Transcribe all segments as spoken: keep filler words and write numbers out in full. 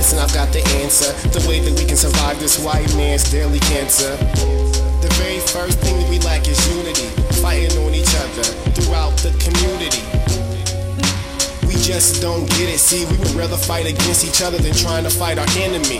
science and I've got the answer. The way that we can survive this white man's daily cancer. The very first thing that we lack is unity, fighting on each other throughout the community. We just don't get it, see, we would rather fight against each other than trying to fight our enemy.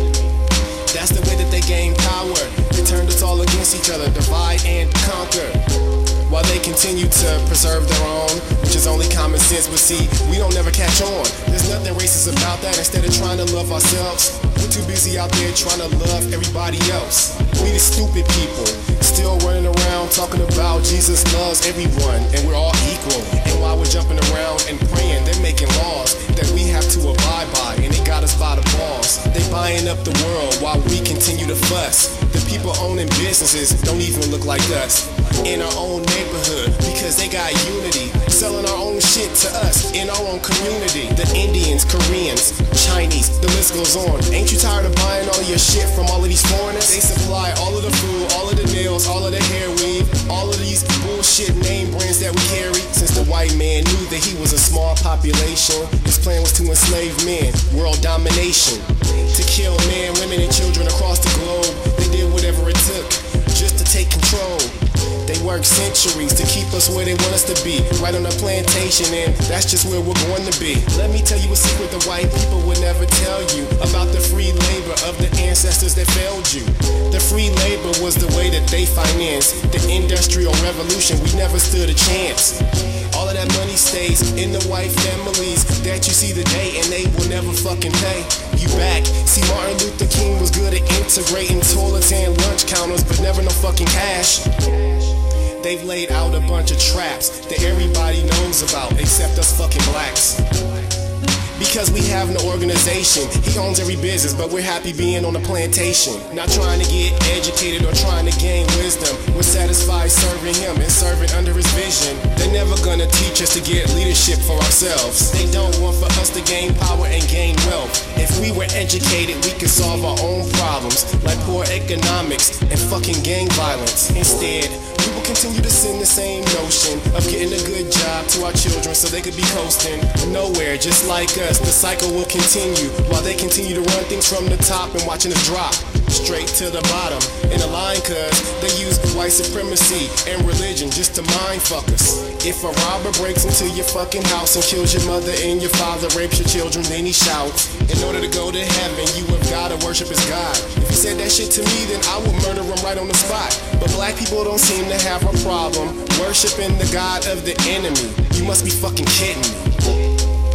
That's the way that they gain power. They turned us all against each other, divide and conquer, while they continue to preserve their own, which is only common sense. But see, we don't never catch on. There's nothing racist about that. Instead of trying to love ourselves, we're too busy out there trying to love everybody else. We the stupid people, still running around talking about Jesus loves everyone and we're all equal. And while we're jumping around and praying, they're making laws that we have to abide by, and they got us by the balls. They buying up the world while we continue to fuss. The people owning businesses don't even look like us in our own neighborhood, because they got unity, selling our own shit to us in our own community. The Indians, Koreans, Chinese, the list goes on. Ain't you tired of buying all your shit from all of these foreigners? They supply all of the food, all of the nails, all of the hair weave, all of these bullshit name brands that we carry. Since the white man knew that he was a small population, his plan was to enslave men, world domination, to kill men, women, and children across the globe. They did whatever it took just to take control. They worked centuries to keep us where they want us to be, right on the plantation, and that's just where we're going to be. Let me tell you a secret the white people would never tell you about the free labor of the ancestors that failed you. The free labor was the way that they financed the industrial revolution. We never stood a chance. All of that money stays in the white families that you see today, and they will never fucking pay you back. See, Martin Luther King was good at integrating toilets and lunch counters, but never no fucking cash. They've laid out a bunch of traps that everybody knows about except us fucking blacks. Because we have no organization, he owns every business, but we're happy being on a plantation. Not trying to get educated or trying to gain wisdom. We're satisfied serving him and serving under his vision. They're never gonna teach us to get leadership for ourselves. They don't want for us to gain power and gain wealth. If we were educated, we could solve our own problems, like poor economics and fucking gang violence. Instead, we will continue to send the same notion of getting a good job to our children so they could be coasting nowhere just like us. The cycle will continue while they continue to run things from the top and watching us drop straight to the bottom in a line, cause they use white supremacy and religion just to mind fuck us. If a robber breaks into your fucking house and kills your mother and your father, rapes your children, then he shouts, in order to go to heaven you have gotta worship his God. If he said that shit to me, then I would murder him right on the spot. But black people don't seem to have a problem worshiping the God of the enemy. You must be fucking kidding me.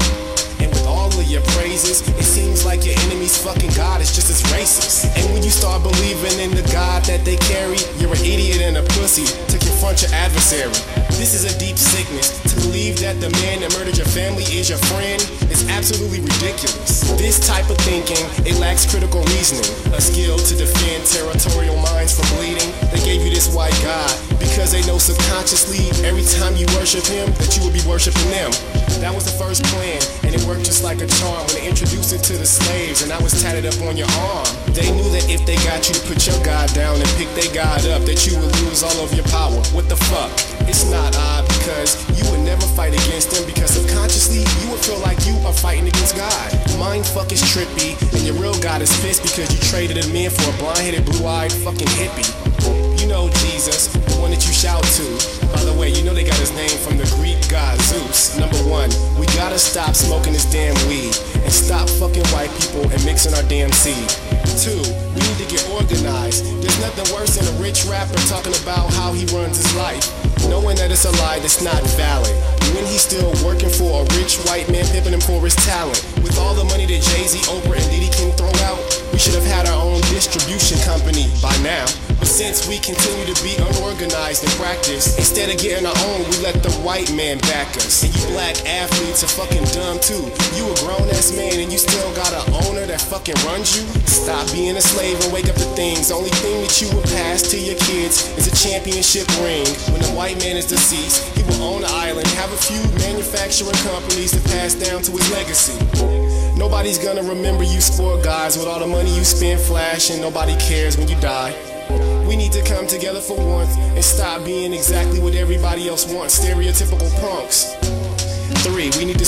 Your praises, it seems like your enemy's fucking God is just as racist. And when you start believing in the God that they carry, you're an idiot and a pussy to confront your adversary. This is a deep sickness. To believe that the man that murdered your family is your friend is absolutely ridiculous. This type of thinking, it lacks critical reasoning, a skill to defend territorial minds from bleeding. They gave you this white God because they know subconsciously every time you worship him that you will be worshiping them. That was the first plan, and it worked just like a charm when they introduced it to the slaves and I was tatted up on your arm. They knew that if they got you to put your God down and pick their God up, that you would lose all of your power. What the fuck? It's not odd because you would never fight against them, because subconsciously you would feel like you are fighting against God. Mindfuck is trippy, and your real God is pissed because you traded him in for a blind-headed, blue-eyed fucking hippie. You know Jesus, the one that you shout to. By the way, you know they got his name from the Greek god Zeus. Number one, we gotta stop smoking this damn weed and stop fucking white people and mixing our damn seed. Two, we need to get organized. There's nothing worse than a rich rapper talking about how he runs his life, knowing that it's a lie that's not valid, when he's still working for a rich white man pimping him for his talent. With all the money that Jay-Z, Oprah, and Diddy can throw out, we should have had our own distribution company by now. But since we continue to be unorganized in practice, instead of getting our own, we let the white man back us. And you black athletes are fucking dumb too. You a grown-ass man and you still got an owner that fucking runs you? Stop being a slave and wake up to things. The only thing that you will pass to your kids is a championship ring. When the white man is deceased, he will own the island, have a few manufacturing companies to pass down to his legacy. Nobody's gonna remember you sport guys with all the money you spend flashing. Nobody cares when you die. We need to come together for once and stop being exactly what everybody else wants, stereotypical punks. Three, we need to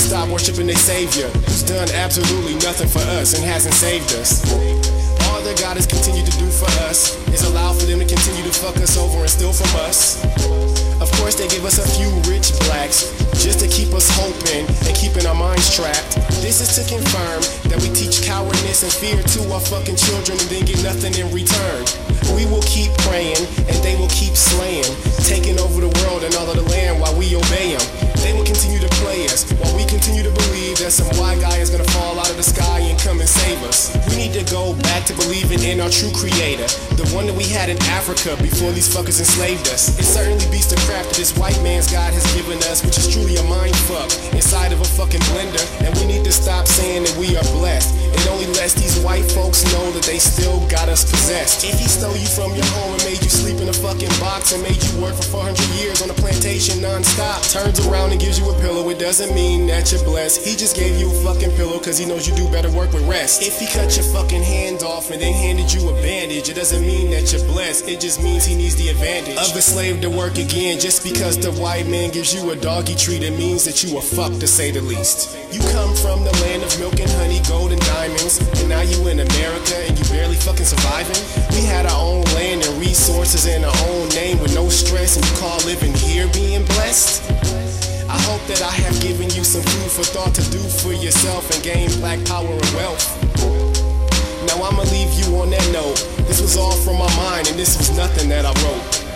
stop worshiping their savior, who's done absolutely nothing for us and hasn't saved us. All their God has continued to do for us is allow for them to continue to fuck us over and steal from us. Of course they give us a few rich blacks just to keep us hoping and keeping our minds trapped. This is to confirm that we teach cowardness and fear to our fucking children and then get nothing in return. We will keep praying and they will keep slaying, taking over the world and all of the land while we obey them. They will continue to play us while we continue to believe that some white guy is gonna fall out of the sky and come and save us. We need to go back to believing in our true creator, the one that we had in Africa before these fuckers enslaved us. It certainly beats the crap that this white man's God has given us, which is truly a mind fuck inside of a fucking blender. And we need to stop saying that we are blessed. It only lets these white folks know that they still got us possessed. If he stole you from your home and made you sleep in a fucking box and made you work for four hundred years on a plantation non-stop, turns around and gives you a pillow, it doesn't mean that you're blessed. He just gave you a fucking pillow cause he knows you do better work with rest. If he cut your fucking hand off and then handed you a bandage, it doesn't mean that you're blessed, it just means he needs the advantage of a slave to work again. Just because the white man gives you a doggy treat, it means that you a fuck, to say the least. You come from the land of milk and honey, gold and diamonds, and now you in America and you barely fucking surviving. We had our own land and resources in our own name with no stress, and you call living here being blessed? I hope that I have given you some food for thought to do for yourself and gain black power and wealth. Now I'ma leave you on that note. This was all from my mind and this was nothing that I wrote.